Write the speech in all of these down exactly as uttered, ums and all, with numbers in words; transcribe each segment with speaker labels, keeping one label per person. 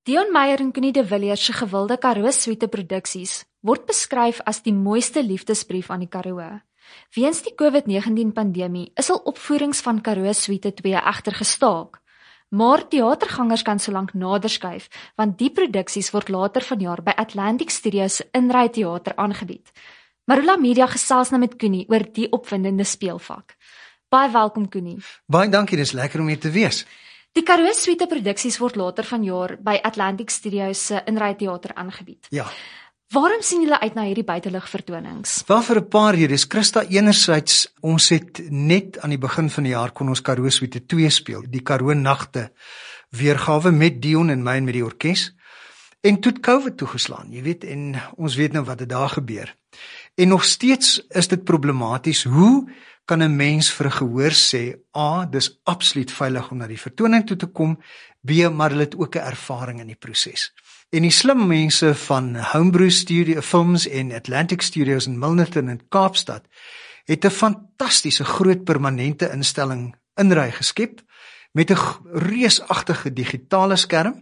Speaker 1: Dion Meyer en Connie de Villiers se gewilde Karoo Suite produksies word beskryf as die mooiste liefdesbrief aan die Karoo. Weens die COVID negentien pandemie is al opvoerings van Karoo Suite twee egter gestaak. Maar teatergangers kan solank nader skuif, want die produksies word later vanjaar by Atlantic Studios se Inry Theater aangebied. Marula Media gesels nou met Connie oor die opwindende speelvak. Baie welkom Connie.
Speaker 2: Baie dankie, dis lekker om hier te wees.
Speaker 1: Die Karoo Suite produksies word later vanjaar by Atlantic Studios se Inry Theater aangebied.
Speaker 2: Ja.
Speaker 1: Waarom sien julle uit na hierdie buitelug vertonings?
Speaker 2: Wel vir 'n paar redes. Christa, enerzijds, ons het net aan die begin van die jaar kon ons Karoo Suite twee speel, die Karoo Nagte weergawe met Dion en my en met die orkes. En toe het COVID toegeslaan, jy weet, en ons weet nou wat het daar gebeur. En nog steeds is dit problematies, hoe kan 'n mens vir 'n gehoor sê, A, dis absoluut veilig om na die vertoning toe te kom, B, maar hulle het ook 'n ervaring in die proses. En die slim mense van Homebrew Studio Films en Atlantic Studios in Milnerton in Kaapstad het 'n fantastiese groot permanente instelling Inry geskep met 'n reusagtige digitale skerm.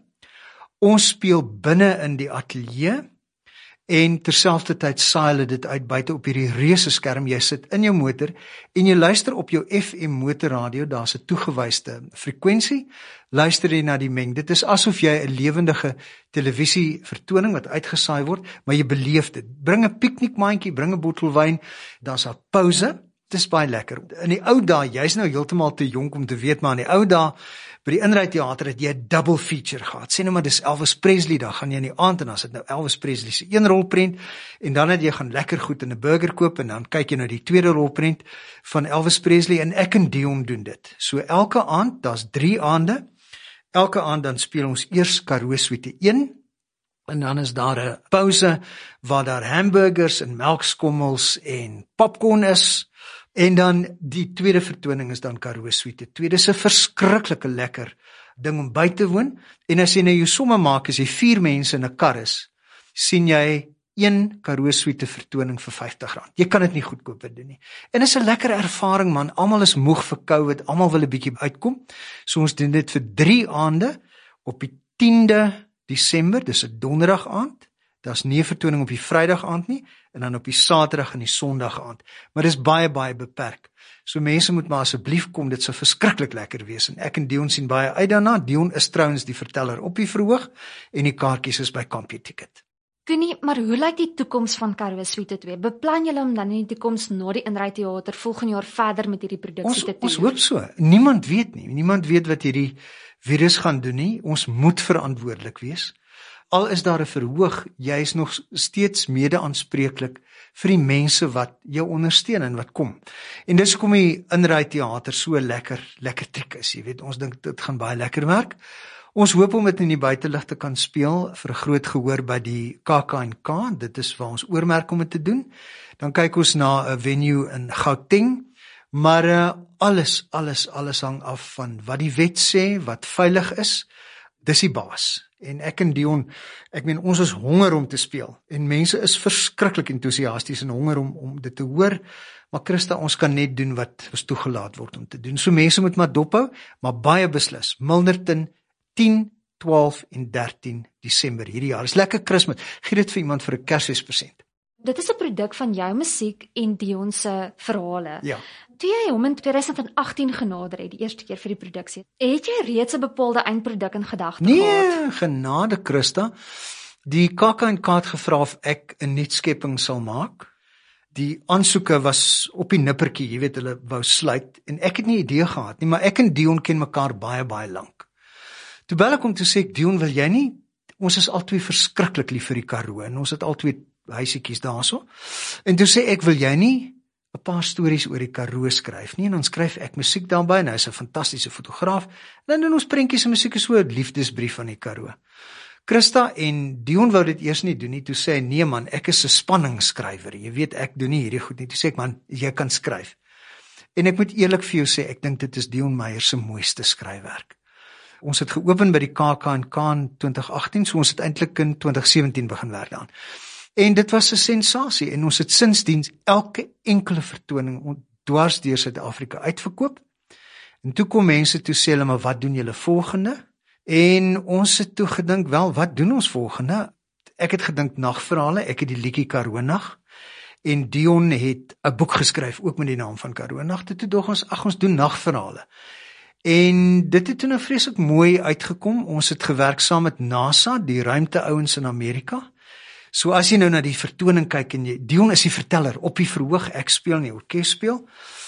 Speaker 2: Ons speel binne in die ateljee en terselfdertyd saai hulle dit uit buite op hierdie reuse skerm. Jy sit in jou motor en jy luister op jou F M motorradio, daar's 'n toegewyste frekwensie, luister jy na die meng. Dit is asof jy 'n lewendige televisievertoning wat uitgesaai word, maar jy beleef dit. Bring 'n piknikmandjie, bring 'n bottel wyn, daar's 'n pouse. Dit is baie lekker. In die ou dae, jy's nou heeltemal te jonk om te weet, maar in die ou dae by die Inry Theater het jy 'n double feature gehad. Sê nou maar dis Elvis Presley, dan gaan jy in die aand en dan sit nou Elvis Presley se een rolprent en dan het jy gaan lekker goed in 'n burger koop en dan kyk jy nou die tweede rolprent van Elvis Presley en ek en Dion doen dit. So elke aand, daar's drie aande. Elke aand dan speel ons eers Karoo Suite een en dan is daar 'n pouse waar daar hamburgers en melkskommels en popcorn is. En dan die tweede vertoning is dan Karoo Suite twee. Dis 'n verskriklike lekker ding om by te woon. En as jy nou jou somme maak, as jy vier mense in 'n kar is, sien jy een Karoo Suite vertoning vir vyftig rand. Jy kan dit nie goedkoop doen nie. En dis 'n lekker ervaring man. Almal is moeg vir COVID, almal wil 'n bietjie uitkom. So ons doen dit vir drie aande op die tiende Desember, dis 'n donderdag aand. Daar's nie 'n vertoning op die Vrydag aand nie en dan op die Saterdag en die Sondag aand. Maar dis baie baie beperk. So mense moet maar asseblief kom, dit sou verskriklik lekker wees en ek en Dion sien baie uit daarna. Dion is trouens die verteller op die verhoog en die kaartjies is by CompuTicket.
Speaker 1: Connie, maar hoe lyk die toekoms van Karoo Suite twee? Beplan julle om dan in die toekoms na die Inry Theater volgende jaar verder met hierdie produksie
Speaker 2: Ons,
Speaker 1: te doen?
Speaker 2: ons hoop so. Niemand weet nie. Niemand weet wat hierdie virus gaan doen nie. Ons moet verantwoordelik wees. Al is daar 'n verhoog, jy is nog steeds mede-aanspreeklik vir die mense wat jou ondersteun en wat kom. En dis hoekom die Inry Theater so lekker, lekker triek is, jy weet, ons dink dit gaan baie lekker werk. Ons hoop om dit in die buitelug te kan speel vir 'n groot gehoor by die K K N K, dit is waar ons oormerk om dit te doen. Dan kyk ons na 'n venue in Gauteng, maar uh, alles, alles, alles hang af van wat die wet sê, wat veilig is, dis die baas. En ek en Dion, ek meen ons is honger om te speel en mense is verskriklik entoesiasties en honger om om dit te hoor, maar Christa, ons kan net doen wat ons toegelaat word om te doen. So mense moet maar dophou, maar baie beslis. Milnerton tien, twaalf en dertien Desember hierdie jaar. Is lekker Kersfees. Gee dit vir iemand vir 'n Kersfeespresent.
Speaker 1: Dit is 'n produk van jou musiek en Dion se verhale.
Speaker 2: Ja.
Speaker 1: Toe jy hom in twintig agttien genader het, die eerste keer vir die produksie, het jy reeds 'n bepaalde eindproduk in gedagte
Speaker 2: nee,
Speaker 1: gehad?
Speaker 2: Nee, genade Christa. Die K K N K het gevra of ek 'n nuutskepping sal maak. Die aansoeke was op die nippertjie, jy weet, hulle wou sluit en ek het nie idee gehad nie, maar ek en Dion ken mekaar baie baie lank. Toe bel ek om te sê, Dion, wil jy nie, ons is albei verskriklik lief vir die Karoo en ons het albei huisiekies daarso. En toe sê ek, wil jy nie 'n paar stories oor die Karoo skryf nie, en dan skryf ek musiek daarbey, en hy is 'n fantastiese fotograaf, en dan doen ons prentjies en musiek, is so 'n liefdesbrief van die Karoo. Christa en Dion wou dit eers nie doen nie, toe sê hy, nee man, ek is 'n spanningsskrywer, jy weet, ek doen nie hierdie goed nie, toe sê ek, man, jy kan skryf. En ek moet eerlik vir jou sê, ek dink dit is Dion Meyer se mooiste skryfwerk. Ons het geopen by die K K N K in twintig agttien, so ons het eintlik in twintig sewentien begin werk daaraan. En dit was 'n sensasie en ons het sindsdien elke enkele vertoning dwars deur Suid-Afrika uitverkoop. En toe kom mense toe sê hulle, maar wat doen julle volgende? En ons het toe gedink, wel, wat doen ons volgende? Ek het gedink nagverhale, ek het die liedjie Karoo Nag, en Dion het 'n boek geskryf, ook met die naam van Karoo Nag. Toe dog ons, ag, ons doen nagverhale. En dit het toe nou vreeslik mooi uitgekom. Ons het gewerk saam met NASA, die ruimteouens in Amerika. So as jy nou na die vertoning kyk en jy, Dion is die verteller op die verhoog, ek speel en die orkes speel.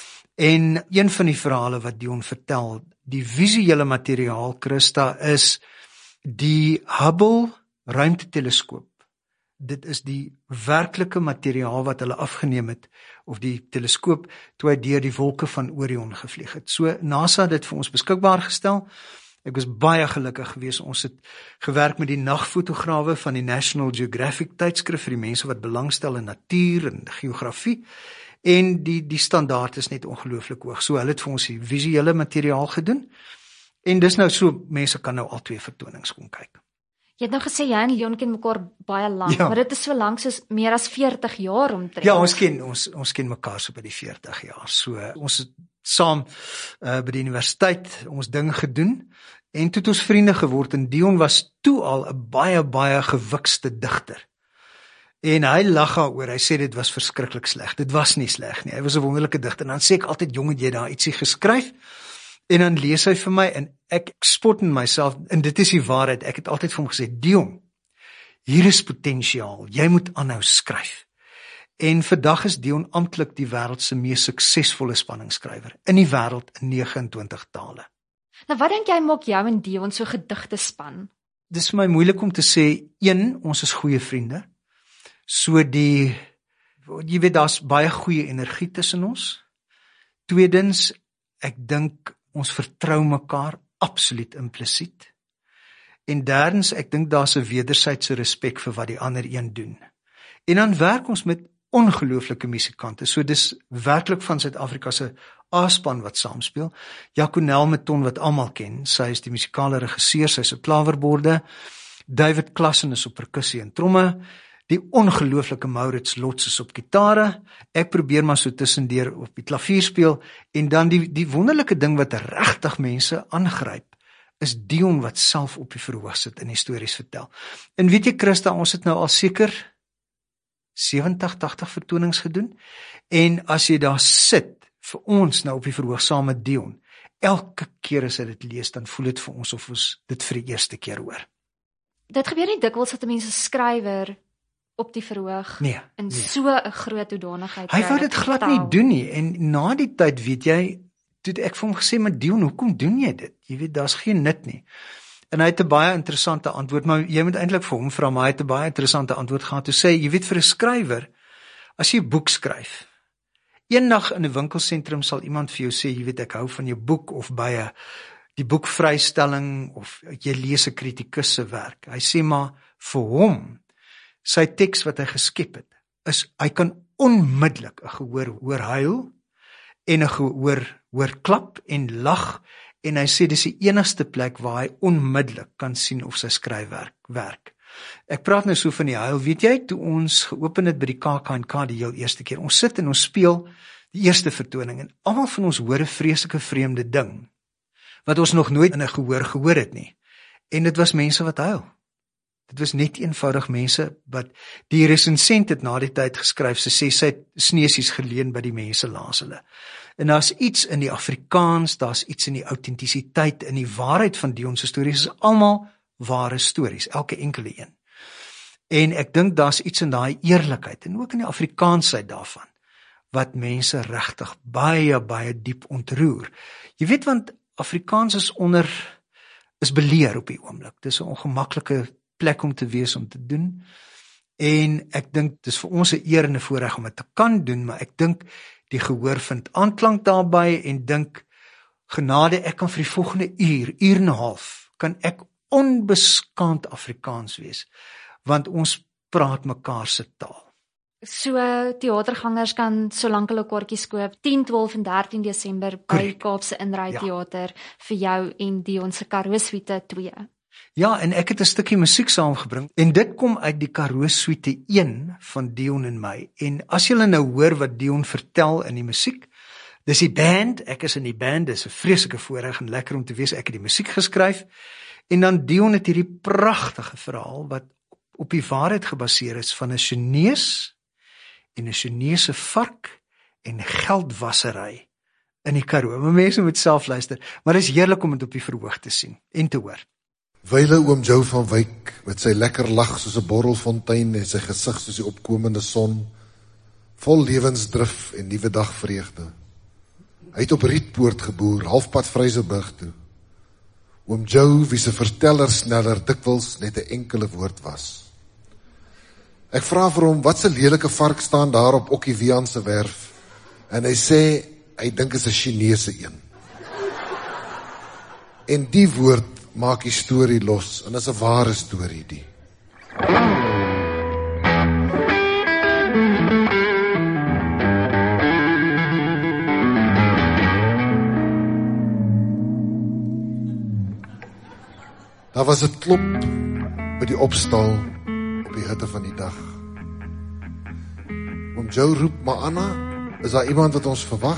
Speaker 2: En een van die verhale wat Dion vertel, die visuele materiaal, Christa, is die Hubble ruimteteleskoop. Dit is die werklike materiaal wat hulle afgeneem het, of die teleskoop, toe hy deur die wolke van Orion gevlieg het. So NASA het dit vir ons beskikbaar gestel. Ek was baie gelukkig geweest. Ons het gewerk met die nagfotograwe van die National Geographic tydskrif vir die mense wat belangstel in natuur en geografie. En die die standaard is net ongelooflik hoog. So hulle het vir ons die visuele materiaal gedoen. En dis nou so, mense kan nou al twee vertonings kom kyk.
Speaker 1: Jy het nou gesê jy en Leon ken mekaar baie lank,
Speaker 2: Ja.
Speaker 1: maar dit is so lank soos meer as veertig jaar omtrent.
Speaker 2: Ja, ons ken ons ons ken mekaar so by die veertig jaar. So ons het saam uh, by die universiteit ons ding gedoen en toe het ons vriende geword en Dion was toe al 'n baie baie gewikste digter. En hy lag daaroor. Hy sê dit was verskriklik sleg. Dit was nie sleg nie. Hy was 'n wonderlike digter. En dan sê ek altyd, jong, het jy daar ietsie geskryf? En dan lees hy vir my en ek spot in myself, en dit is die waarheid. Ek het altyd vir hom gesê, Dion, hier is potensiaal. Jy moet aanhou skryf. En vandag is Dion amptelik die wêreld se mees suksesvolle spanningsskrywer in die wêreld in vyf en twintig tale.
Speaker 1: Nou wat dink jy maak jou en Dion so gedigte span?
Speaker 2: Dis vir my moeilik om te sê, een, ons is goeie vriende. So die, jy weet, daar's baie goeie energie tussen ons. Tweedens, ek dink ons vertrou mekaar absoluut implisiet. En derdens, ek dink daar's 'n wederwysige respek vir wat die ander een doen. En dan werk ons met ongelooflike musikante. So dis werklik van Suid-Afrika se A-span wat saamspeel. Jaconel Meton wat almal ken, sy is die musikale regisseur, sy is op klawerborde. David Klassen is op perkussie en tromme. Die ongelooflike Maurits Lots is op gitare. Ek probeer maar so tussendeur op die klavier speel. En dan die, die wonderlike ding wat regtig mense aangryp, is Dion wat self op die verhoog sit en die stories vertel. En weet jy, Christa, ons het nou al seker sewentig, tagtig vertonings gedoen. En as jy daar sit, vir ons nou op die verhoog saam met Dion, elke keer as hy dit lees, dan voel dit vir ons of ons dit vir die eerste keer hoor.
Speaker 1: Dit gebeur nie dikwels dat 'n mens 'n skrywer op die verhoog
Speaker 2: Nee,
Speaker 1: in
Speaker 2: nee.
Speaker 1: so 'n groot hoedanigheid
Speaker 2: Hy
Speaker 1: kry
Speaker 2: wou
Speaker 1: dat
Speaker 2: dit glad
Speaker 1: vertel.
Speaker 2: nie doen nie. En na die tyd, weet jy, toe het ek vir hom gesê, maar Dion, hoekom doen jy dit? Jy weet, daar's geen nut nie. En hy het 'n baie interessante antwoord, maar jy moet eintlik vir hom vra, maar hy het 'n baie interessante antwoord gehad. Toe sê hy, jy weet, vir 'n skrywer, as jy 'n boek skryf, eendag in 'n winkelsentrum sal iemand vir jou sê, jy weet, ek hou van jou boek, of by 'n die boekvrystelling, of jy lees 'n kritikus se werk. Hy sê maar vir hom, sy teks wat hy geskep het, is hy kan onmiddellik 'n gehoor hoor huil en 'n gehoor hoor klap en lag, en hy sê dis die enigste plek waar hy onmiddellik kan sien of sy skryfwerk werk. Ek praat nou so van die huil, weet jy, toe ons geopen het by die K K en K die heel eerste keer, ons sit en ons speel die eerste vertoning, en almal van ons hoor 'n vreeslike vreemde ding, wat ons nog nooit in 'n gehoor gehoor het nie, en dit was mense wat huil. Dit was net eenvoudig mense wat, die resensent het na die tyd geskryf, sy sê sy het sneesies geleen by die mense langs hulle. En daar's iets in die Afrikaans, daar's iets in die autentisiteit, in die waarheid van Dion se stories, is almal ware stories, elke enkele een. En ek dink daar's iets in daai eerlikheid, en ook in die Afrikaansheid daarvan, wat mense regtig baie, baie diep ontroer. Jy weet, want Afrikaans is onder, is beleer op die oomblik, dis 'n ongemaklike plek om te wees om te doen, en ek dink, dis vir ons 'n eer en 'n voorreg om dit te kan doen, maar ek dink, die gehoor vind aanklank daarby, en dink, genade, ek kan vir die volgende uur, uur en 'n half, kan ek onbeskaamd Afrikaans wees, want ons praat mekaar se taal.
Speaker 1: So teatergangers kan solank hulle kaartjies koop, tien, twaalf en dertien Desember by
Speaker 2: Correct.
Speaker 1: Kaapse Inry
Speaker 2: Ja.
Speaker 1: Theater vir jou en Dion se Karoo Suite twee.
Speaker 2: Ja, en ek het 'n stukkie musiek saamgebring, en dit kom uit die Karoo Suite een van Dion en my, en as julle nou hoor wat Dion vertel in die musiek, dis die band, ek is in die band, dis 'n vreeslike voorreg en lekker om te wees, ek het die musiek geskryf, En dan Dion het hierdie pragtige verhaal wat op die waarheid gebaseer is van 'n Chinees en 'n Chinese vark en geldwassery in die Karoo. Maar mense moet self luister, maar dit is heerlik om dit op die verhoog te sien en te hoor.
Speaker 3: Wyle oom Jou van Wyk, met sy lekker lag soos 'n borrelfontein en sy gesig soos die opkomende son, vol lewensdrif en nuwe dag vreugde. Hy het op Rietpoort geboer, halfpad Vryseburg toe. Oom Jou, wie se verteller sneller dikwels net 'n enkele woord was. Ek vra vir hom, wat se lelike vark staan daar op Okkie Wian se werf? En hy sê, hy dink is 'n Chinese een. En die woord maak die storie los, en is 'n ware storie die. Daar was 'n klop by die opstal op die hitte van die dag. Oom Jou roep, maar Anna, is daar iemand wat ons verwag?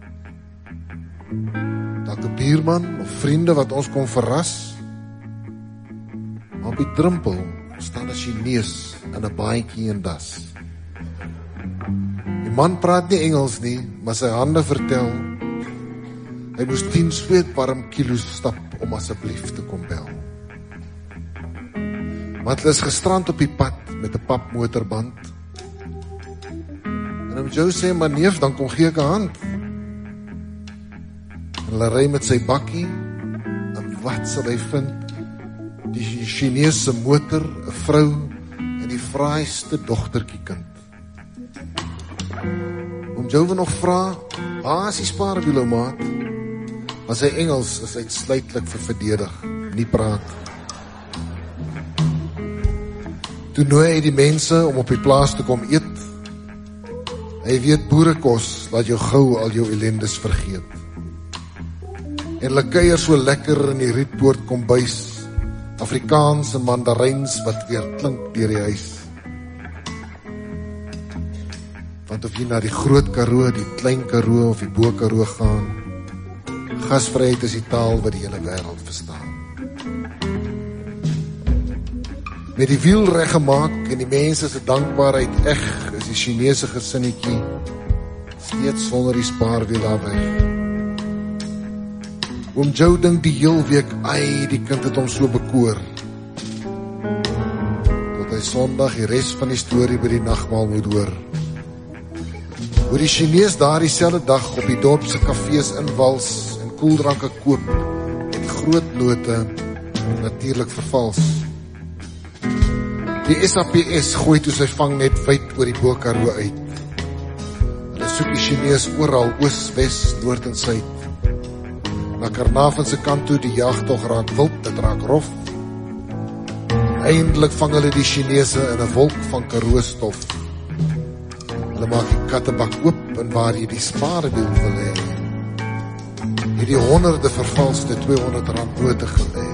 Speaker 3: Dalk 'n buurman of vriende wat ons kom verras? Maar op die drempel staan 'n Chinees in 'n baadjie en das. Die man praat nie Engels nie, maar sy hande vertel, hy moes tien sweetwarm kilos stap om asseblief te kom bel. Maar hulle is gestrand op die pad met 'n papmotorband. En oom Jou sê, maar neef, dan kom gee ek 'n hand. En hulle ry met sy bakkie, en wat sal hy vind? Die Chinese motor, 'n vrou, en die fraaiste dogtertjie kind. Oom Jou wil nog vra, waar is die spaarwiel, maat? Maar sy Engels is uitsluitlik vir verdedig, nie praat. Toe nooi hy die mense om op die plaas te kom eet. Hy weet boerekos laat jou gou al jou ellendes vergeet. En hulle kuier so lekker in die Rietpoort kombuis, Afrikaans en Mandaryns wat weer klink deur die huis. Want of jy na die Groot Karoo, die Klein Karoo of die Bo Karoo gaan, gasvryheid is die taal wat die hele wêreld verstaan. Met die wiel reg gemaak en die mense se dankbaarheid eg, is die Chinese gesinnetjie steeds sonder die spaarwiel daar weg. Oom Jou dink die heel week, ai, die kind het hom so bekoor. Tot hy Sondag die res van die storie by die nagmaal moet hoor. Hoe die Chinees daar dieselfde dag op die dorp se kafees inwals en koeldranke koop met groot note, natuurlik vervals. Die S A P S gooi toe sy vang net wyd oor die Bo Karoo uit. Hulle soek die Chinees oral, oos, wes, noord en suid. Na Karnaval se kant toe, die jagtog raak wild, dit raak rof. Eindelik vang hulle die Chinese in 'n wolk van Karoo stof. Hulle maak die kattebak oop en waar jy die spaarwiel wil hê, het die honderde vervalste tweehonderd rand note gelê.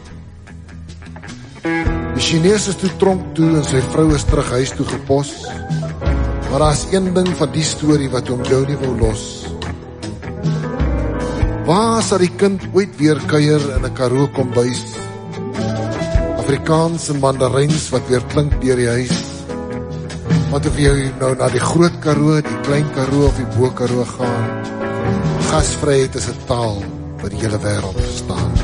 Speaker 3: Die Chinese is toe tronk toe en sy vrou is terug huis toe gepos. Maar daar is een ding van die storie wat oom Jou nie wou los. Waar sal die kind ooit weer kuier in 'n Karoo kombuis? Afrikaans en Mandaryns wat weer klink deur die huis. Want of jy nou na die Groot Karoo, die Klein Karoo of die Bo Karoo gaan, gasvryheid is 'n taal wat die hele wêreld verstaan.